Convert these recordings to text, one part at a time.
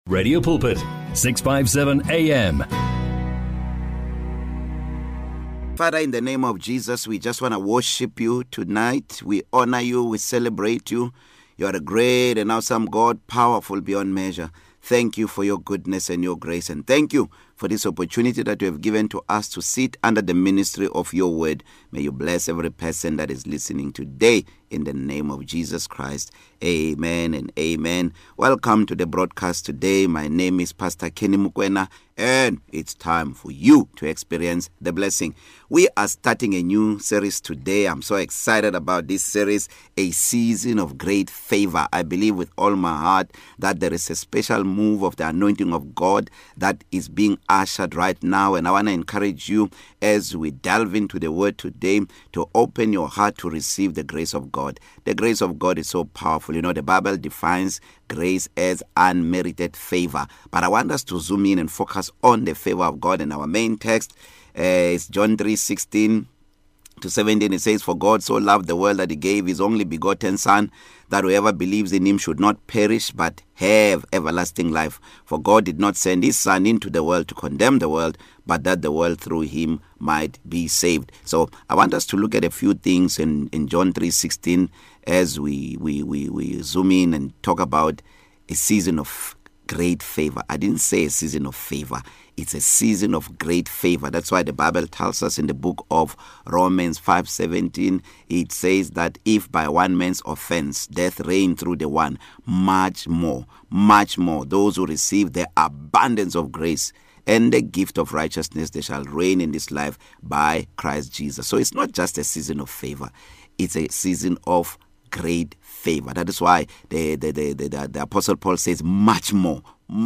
Radio Pulpit, 657 AM. Father, in the name of Jesus, we just want to worship you tonight. We honor you. We celebrate you. You are a great and awesome God, powerful beyond measure. Thank you for your goodness and your grace. And thank you for this opportunity that you have given to us to sit under the ministry of your word. May you bless every person that is listening today in the name of Jesus Christ. Amen and amen. Welcome to the broadcast today. My name is Pastor Kenny Mukwena, and it's time for you to experience the blessing. We are starting a new series today. I'm so excited about this series, A Season of Great Favor. I believe with all my heart that there is a special move of the anointing of God that is being ushered right now, and I want to encourage you as we delve into the word today to open your heart to receive the grace of God. The grace of God is so powerful. You know, the Bible defines grace as unmerited favor, but I want us to zoom in and focus on the favor of God. And our main text is John 3:16 to 17. It says, "For God so loved the world that he gave his only begotten Son, that whoever believes in him should not perish but have everlasting life. For God did not send his Son into the world to condemn the world, but that the world through him might be saved." So I want us to look at a few things in John 3:16 as we zoom in and talk about a season of great favor. I didn't say a season of favor. It's a season of great favor. That's why the Bible tells us in the book of Romans 5:17, it says that if by one man's offense death reigned through the one, much more, those who receive the abundance of grace and the gift of righteousness, they shall reign in this life by Christ Jesus. So it's not just a season of favor. It's a season of great favor. That is why the Apostle Paul says much more.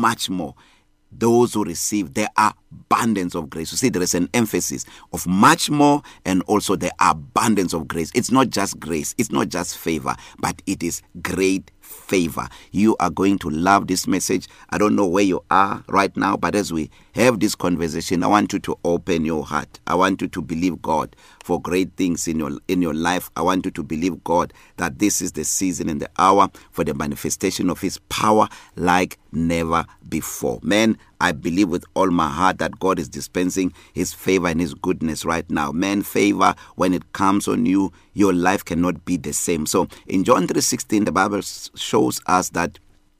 Those who receive the abundance of grace. You see, there is an emphasis of much more and also the abundance of grace. It's not just grace, it's not just favor, but it is great favor. You are going to love this message. I don't know where you are right now, but as we have this conversation, I want you to open your heart. I want you to believe God for great things in your life. I want you to believe God that this is the season and the hour for the manifestation of his power like never before. Man, I believe with all my heart that God is dispensing his favor and his goodness right now. Man, favor, when it comes on you, your life cannot be the same. So in John 3:16, the Bible shows us that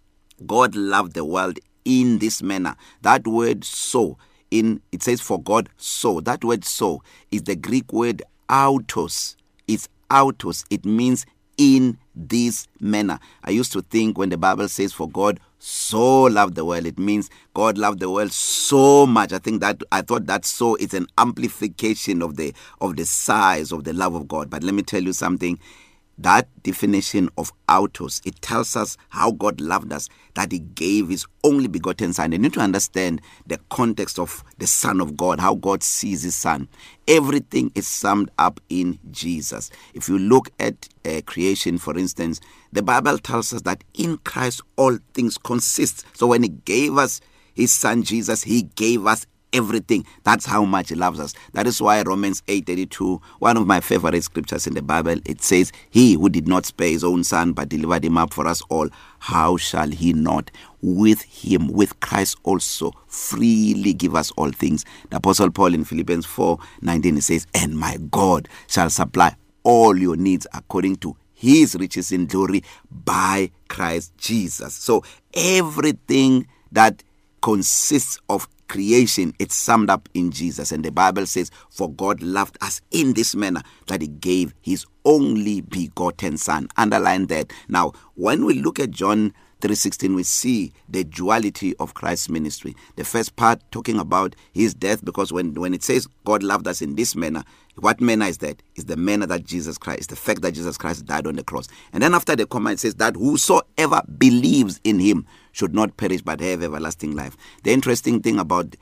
God loved the world in this manner. That word so, it says for God so. That word so is the Greek word autos. It's autos. It means in this manner. I used to think when the Bible says for God so loved the world, it means God loved the world so much. I thought that so is an amplification of the size of the love of God. But let me tell you something. That definition of autos, it tells us how God loved us, that he gave his only begotten Son. You need to understand the context of the Son of God, how God sees his Son. Everything is summed up in Jesus. If you look at creation, for instance, the Bible tells us that in Christ all things consist. So when he gave us his Son Jesus, he gave us everything. That's how much he loves us. That is why Romans 8:32, one of my favorite scriptures in the Bible, it says, "He who did not spare his own Son but delivered him up for us all, how shall he not with him, with Christ also, freely give us all things?" The Apostle Paul in Philippians 4:19, he says, "And my God shall supply all your needs according to his riches in glory by Christ Jesus." So everything that consists of creation, it's summed up in Jesus. And the Bible says, for God loved us in this manner, that he gave his only begotten Son. Underline that. Now, when we look at John 3:16, we see the duality of Christ's ministry. The first part talking about his death, because when it says God loved us in this manner, what manner is that? It's the manner that Jesus Christ, the fact that Jesus Christ died on the cross. And then after the comma, it says that whosoever believes in him should not perish but have everlasting life. The interesting thing about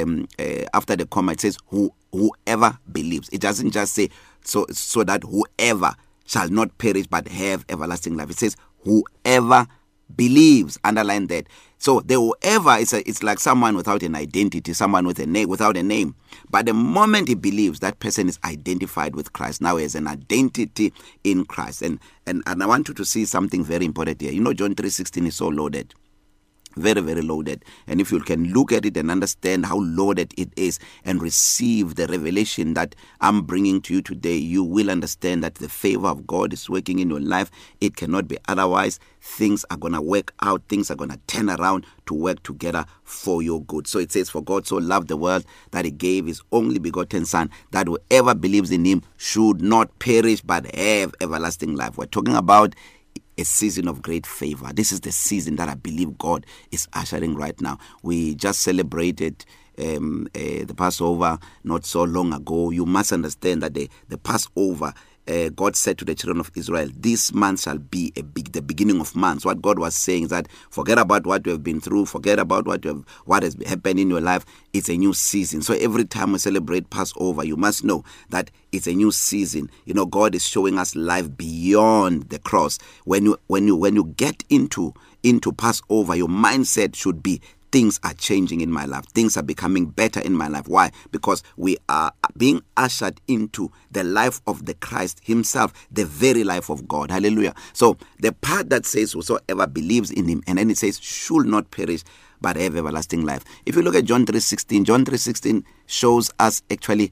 after the comma, it says whoever believes. It doesn't just say so that whoever shall not perish but have everlasting life. It says whoever believes. Underline that. So the whoever it's like someone without an identity, someone with a name, without a name. But the moment he believes, that person is identified with Christ. Now he has an identity in Christ. And I want you to see something very important here. You know, John 3:16 is so loaded. Very, very loaded. And if you can look at it and understand how loaded it is and receive the revelation that I'm bringing to you today, you will understand that the favor of God is working in your life. It cannot be otherwise. Things are going to work out. Things are going to turn around to work together for your good. So it says, for God so loved the world that he gave his only begotten Son, that whoever believes in him should not perish but have everlasting life. We're talking about a season of great favor. This is the season that I believe God is ushering right now. We just celebrated the Passover not so long ago. You must understand that the Passover, God said to the children of Israel, this month shall be the beginning of months. What God was saying is that forget about what you have been through, forget about what has happened in your life. It's a new season. So every time we celebrate Passover, you must know that it's a new season. You know, God is showing us life beyond the cross. When you get into Passover, your mindset should be, things are changing in my life. Things are becoming better in my life. Why? Because we are being ushered into the life of the Christ himself, the very life of God. Hallelujah. So the part that says whosoever believes in him, and then it says should not perish but have everlasting life. If you look at John 3:16, John 3:16 shows us actually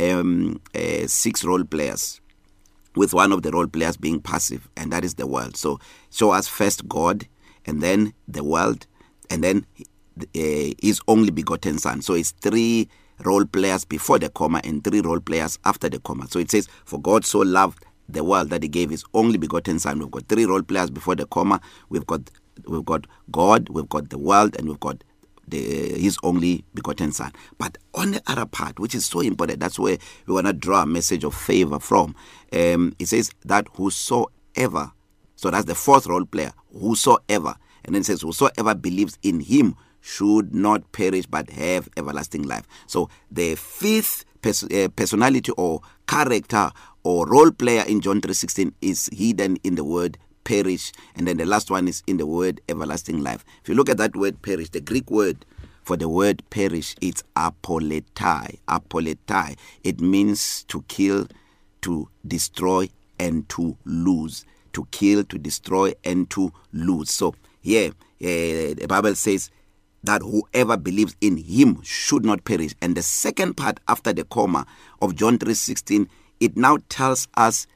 6 role players, with one of the role players being passive, and that is the world. So show us first God, and then the world, and then his only begotten Son. So it's 3 role players before the comma and 3 role players after the comma. So it says, for God so loved the world that he gave his only begotten Son. We've got 3 role players before the comma. We've got God, we've got the world, and we've got his only begotten Son. But on the other part, which is so important, that's where we want to draw a message of favor from. It says that whosoever, so that's the 4th role player, whosoever, and then it says whosoever believes in him should not perish but have everlasting life. So the 5th personality or character or role player in John 3:16 is hidden in the word perish, and then the last one is in the word everlasting life. If you look at that word perish, the Greek word for the word perish, it's apoletai. Apoletai. It means to kill, to destroy, and to lose. To kill, to destroy, and to lose. So here, the Bible says that whoever believes in him should not perish. And the second part after the comma of John 3:16, it now tells us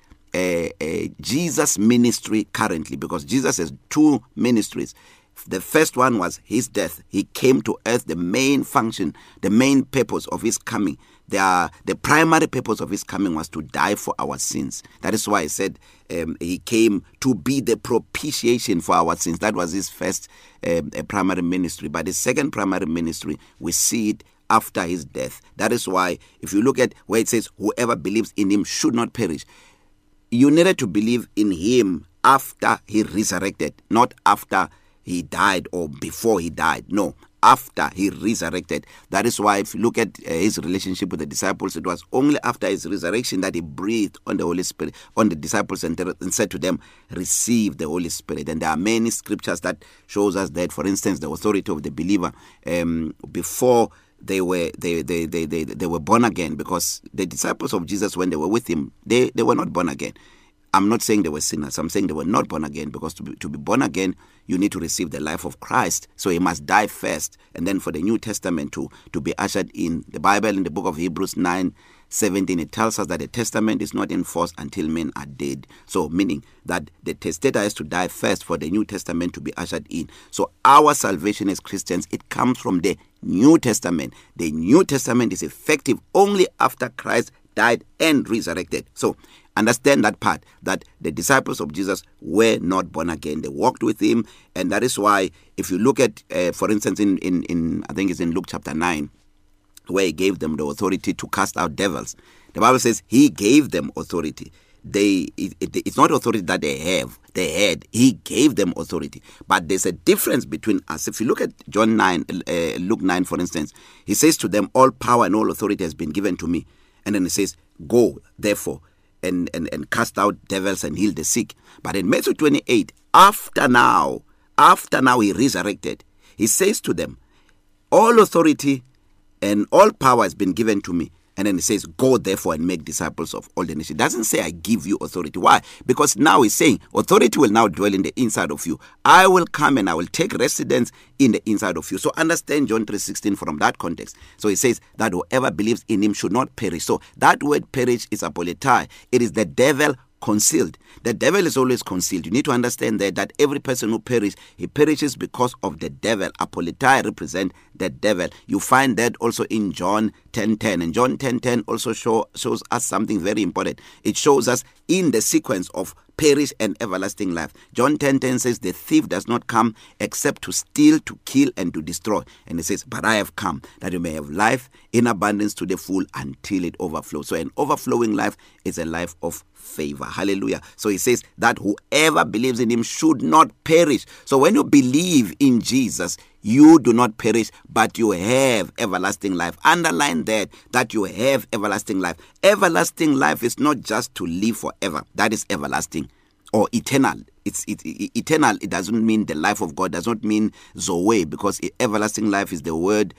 Jesus' ministry currently, because Jesus has 2 ministries. The first one was his death. He came to earth. The main function, the main purpose of his coming, the primary purpose of his coming was to die for our sins. That is why I said he came to be the propitiation for our sins. That was his first primary ministry. But the second primary ministry, we see it after his death. That is why if you look at where it says whoever believes in him should not perish, you needed to believe in him after he resurrected, not after he died or before he died. No, after he resurrected. That is why if you look at his relationship with the disciples, it was only after his resurrection that he breathed on the Holy Spirit, on the disciples, and said to them, receive the Holy Spirit. And there are many scriptures that shows us that. For instance, the authority of the believer before they were born again, because the disciples of Jesus, when they were with him, they were not born again. I'm not saying they were sinners. I'm saying they were not born again, because to be born again, you need to receive the life of Christ. So he must die first, and then for the New Testament to be ushered in. The Bible in the book of Hebrews 9:17, it tells us that the testament is not enforced until men are dead. So meaning that the testator has to die first for the New Testament to be ushered in. So our salvation as Christians, it comes from the New Testament. The New Testament is effective only after Christ died and resurrected. So understand that part, that the disciples of Jesus were not born again. They walked with him, and that is why if you look at, for instance, in I think it's in Luke chapter 9, where he gave them the authority to cast out devils. The Bible says he gave them authority. It's not authority that they had. He gave them authority. But there's a difference between us. If you look at Luke 9, for instance, he says to them, all power and all authority has been given to me. And then he says, go, therefore, and cast out devils and heal the sick. But in Matthew 28, after now he resurrected, he says to them, all authority and all power has been given to me. And then it says, go therefore and make disciples of all the nations. It doesn't say I give you authority. Why? Because now he's saying authority will now dwell in the inside of you. I will come and I will take residence in the inside of you. So understand John 3:16 from that context. So he says that whoever believes in him should not perish. So that word perish is apoletai. It is the devil concealed. The devil is always concealed. You need to understand that every person who perishes, he perishes because of the devil. Apoletai represent the devil. You find that also in John 10:10. And John 10:10 also shows us something very important. It shows us in the sequence of perish and everlasting life. John 10:10 says, the thief does not come except to steal, to kill, and to destroy. And it says, but I have come that you may have life in abundance to the full until it overflows. So an overflowing life is a life of favor. Hallelujah. So he says that whoever believes in him should not perish. So when you believe in Jesus, you do not perish, but you have everlasting life. Underline that you have everlasting life. Everlasting life is not just to live forever. That is everlasting or eternal. It's eternal. It doesn't mean the life of God. Does not mean Zoe, because everlasting life is the word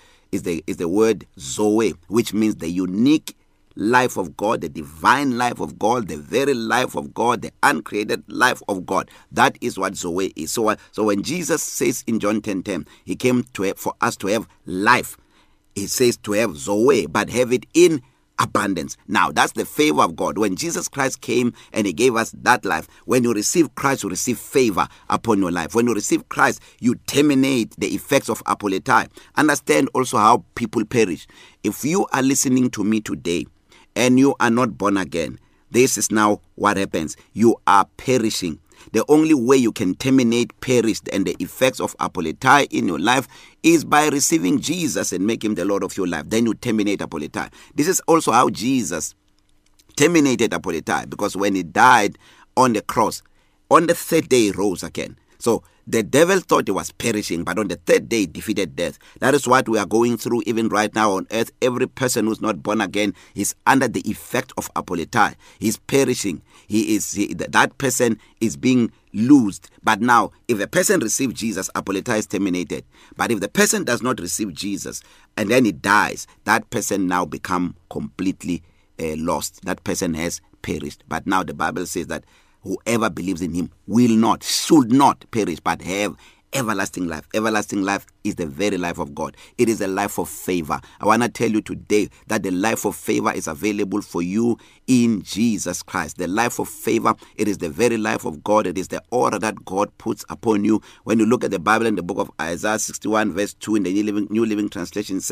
Zoe, which means the unique life of God, the divine life of God, the very life of God, the uncreated life of God. That is what Zoe is. So when Jesus says in John 10:10, he came for us to have life. He says to have Zoe, but have it in abundance. Now, that's the favor of God. When Jesus Christ came and he gave us that life, when you receive Christ, you receive favor upon your life. When you receive Christ, you terminate the effects of apoletai. Understand also how people perish. If you are listening to me today and you are not born again, this is now what happens. You are perishing. The only way you can terminate perish and the effects of apoletai in your life is by receiving Jesus and make him the Lord of your life. Then you terminate apoletai. This is also how Jesus terminated apoletai, because when he died on the cross, on the third day he rose again. So the devil thought he was perishing, but on the third day he defeated death. That is what we are going through even right now on earth. Every person who's not born again is under the effect of apoletai. He's perishing. That person is being loosed. But now, if a person receives Jesus, apoletai is terminated. But if the person does not receive Jesus and then he dies, that person now become completely lost. That person has perished. But now the Bible says that whoever believes in him should not perish, but have everlasting life. Everlasting life is the very life of God. It is a life of favor. I want to tell you today that the life of favor is available for you in Jesus Christ. The life of favor, it is the very life of God. It is the order that God puts upon you. When you look at the Bible in the book of Isaiah 61 verse 2 in the New Living Translation,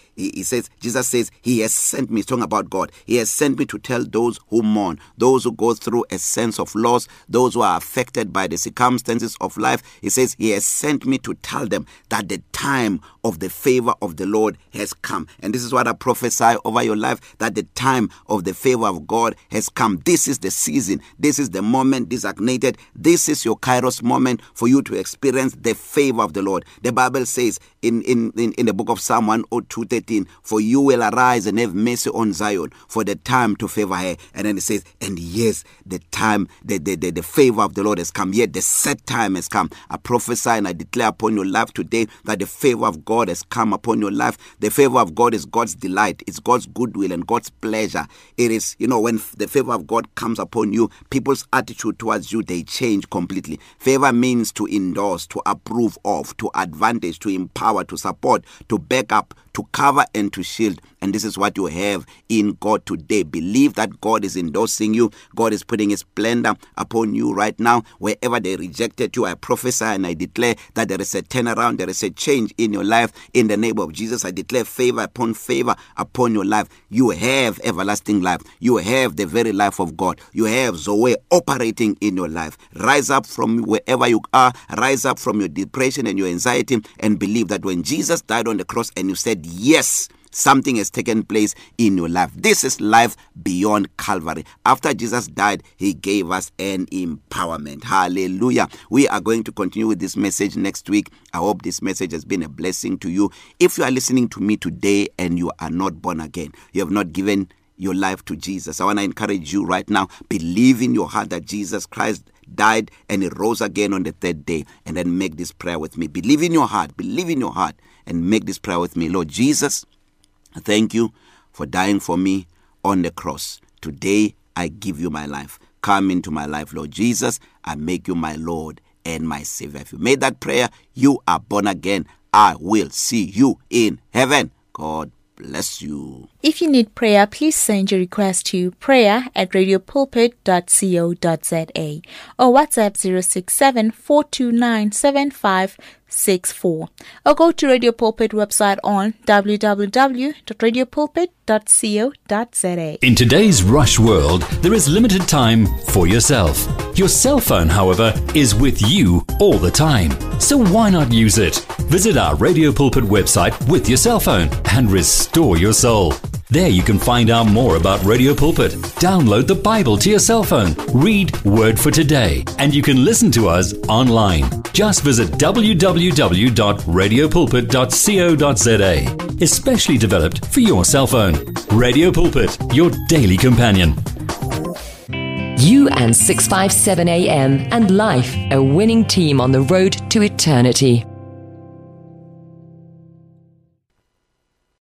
Jesus says, he has sent me, talking about God, he has sent me to tell those who mourn, those who go through a sense of loss, those who are affected by the circumstances of life. He says, he has sent me to tell them that the time of the favor of the Lord has come. And this is what I prophesy over your life, that the time of the favor of God has come. This is the season. This is the moment designated. This is your Kairos moment for you to experience the favor of the Lord. The Bible says in the book of Psalm 102:13, for you will arise and have mercy on Zion, for the time to favor her. And then it says, and yes, the time, the favor of the Lord has come. Yet the set time has come. I prophesy and I declare upon your life today that the favor of God has come upon your life. The favor of God is God's delight. It's God's goodwill and God's pleasure. It is, when the favor of God comes upon you, people's attitude towards you, they change completely. Favor means to endorse, to approve of, to advantage, to empower, to support, to back up, to cover and to shield. And this is what you have in God today. Believe that God is endorsing you. God is putting his splendor upon you right now. Wherever they rejected you, I prophesy and I declare that there is a turnaround, there is a change in your life. In the name of Jesus, I declare favor upon your life. You have everlasting life. You have the very life of God. You have Zoe operating in your life. Rise up from wherever you are. Rise up from your depression and your anxiety and believe that when Jesus died on the cross and you said yes, something has taken place in your life. This is life beyond Calvary. After Jesus died, he gave us an empowerment. Hallelujah. We are going to continue with this message next week. I hope this message has been a blessing to you. If you are listening to me today and you are not born again, you have not given your life to Jesus, I want to encourage you right now. Believe in your heart that Jesus Christ died and he rose again on the third day, and then make this prayer with me. Believe in your heart and make this prayer with me. Lord Jesus, thank you for dying for me on the cross. Today, I give you my life. Come into my life, Lord Jesus. I make you my Lord and my Savior. If you made that prayer, you are born again. I will see you in heaven. God bless you. If you need prayer, please send your request to prayer@radiopulpit.co.za or WhatsApp 067-429-7564 or go to Radio Pulpit website on www.radiopulpit.co.za. In today's rush world, there is limited time for yourself. Your cell phone, however, is with you all the time. So why not use it? Visit our Radio Pulpit website with your cell phone and restore your soul. There you can find out more about Radio Pulpit, download the Bible to your cell phone, read Word for Today, and you can listen to us online. Just visit www.radiopulpit.co.za, especially developed for your cell phone. Radio Pulpit, your daily companion. You and 657 AM and life, a winning team on the road to eternity.